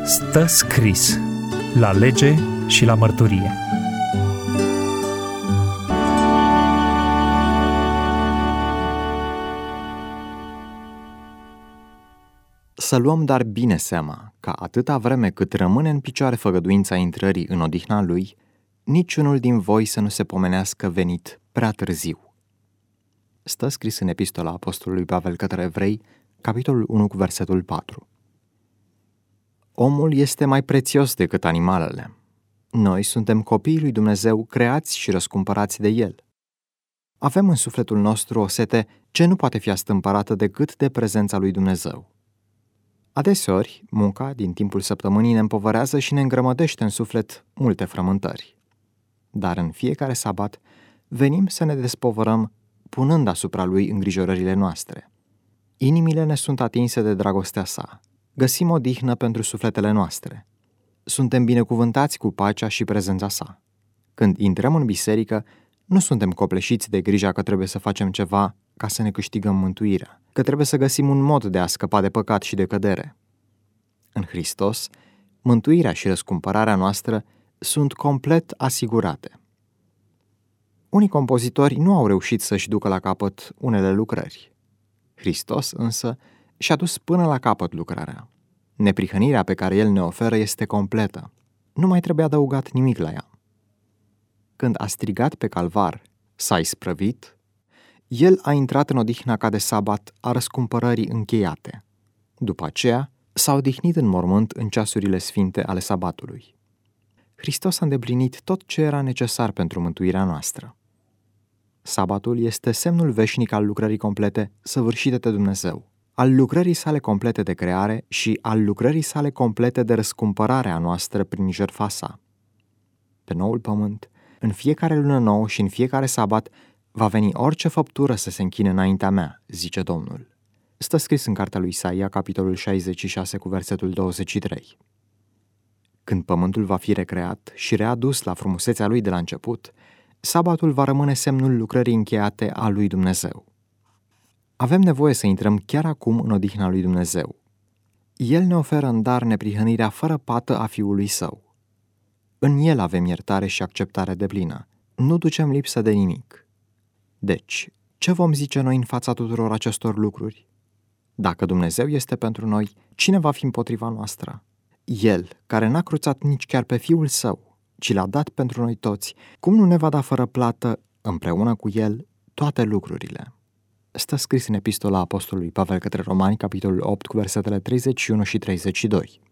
Stă scris la lege și la mărturie. Să luăm dar bine seama că atâta vreme cât rămâne în picioare făgăduința intrării în odihna Lui, niciunul din voi să nu se pomenească venit prea târziu. Stă scris în epistola apostolului Pavel către Evrei, capitolul 1 cu versetul 4. Omul este mai prețios decât animalele. Noi suntem copiii lui Dumnezeu, creați și răscumpărați de El. Avem în sufletul nostru o sete ce nu poate fi astâmpărată decât de prezența lui Dumnezeu. Adeseori, munca din timpul săptămânii ne împovărează și ne îngrămădește în suflet multe frământări. Dar în fiecare sabat venim să ne despovărăm punând asupra Lui îngrijorările noastre. Inimile ne sunt atinse de dragostea Sa. Găsim odihnă pentru sufletele noastre. Suntem binecuvântați cu pacea și prezența Sa. Când intrăm în biserică, nu suntem copleșiți de grija că trebuie să facem ceva ca să ne câștigăm mântuirea, că trebuie să găsim un mod de a scăpa de păcat și de cădere. În Hristos, mântuirea și răscumpărarea noastră sunt complet asigurate. Unii compozitori nu au reușit să-și ducă la capăt unele lucrări. Hristos însă și-a dus până la capăt lucrarea. Neprihănirea pe care El ne oferă este completă. Nu mai trebuie adăugat nimic la ea. Când a strigat pe calvar, s-a isprăvit, El a intrat în odihna ca de sabat a răscumpărării încheiate. După aceea, s-a odihnit în mormânt în ceasurile sfinte ale sabatului. Hristos a îndeplinit tot ce era necesar pentru mântuirea noastră. Sabatul este semnul veșnic al lucrării complete săvârșite de Dumnezeu, al lucrării sale complete de creare și al lucrării sale complete de răscumpărare a noastră prin jertfa Sa. Pe noul pământ, în fiecare lună nouă și în fiecare sabat, va veni orice făptură să se închine înaintea mea, zice Domnul. Stă scris în cartea lui Isaia, capitolul 66, cu versetul 23. Când pământul va fi recreat și readus la frumusețea lui de la început, sabatul va rămâne semnul lucrării încheiate a lui Dumnezeu. Avem nevoie să intrăm chiar acum în odihna lui Dumnezeu. El ne oferă în dar neprihănirea fără pată a Fiului Său. În El avem iertare și acceptare deplină. Nu ducem lipsă de nimic. Deci, ce vom zice noi în fața tuturor acestor lucruri? Dacă Dumnezeu este pentru noi, cine va fi împotriva noastră? El, care n-a cruțat nici chiar pe Fiul Său, ci L-a dat pentru noi toți, cum nu ne va da fără plată, împreună cu El, toate lucrurile? Stă scris în epistola apostolului Pavel către Romani, capitolul 8, cu versetele 31 și 32.